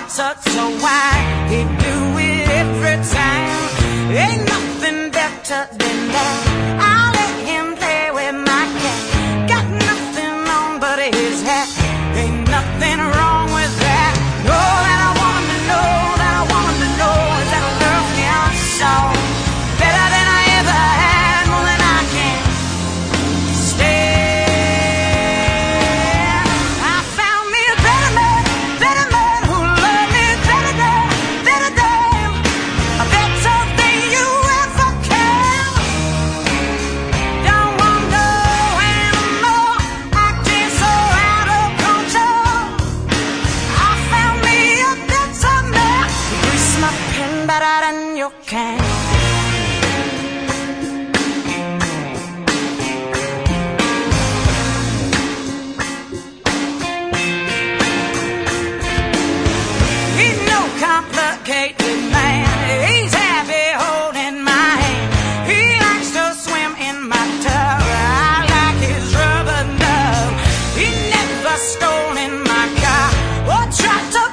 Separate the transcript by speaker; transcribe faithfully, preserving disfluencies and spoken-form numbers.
Speaker 1: such a wine. He'd do it every time. Ain't nothing better than that. I'll let him play with my cat. Got nothing on but his hat. Ain't nothing wrong with that. All that I want him to know, that I want him to know is that I love him so. Better than I ever had, more than I can stand. I found me a better man, better man who loved me better than, better than, a better than you ever can. Don't want no animal acting so out of control. I found me a better man who greased my pen better than you can. He's no complicated man. He's happy holding my hand. He likes to swim in my tub. I like his rubber dub. He never stole in my car or tried to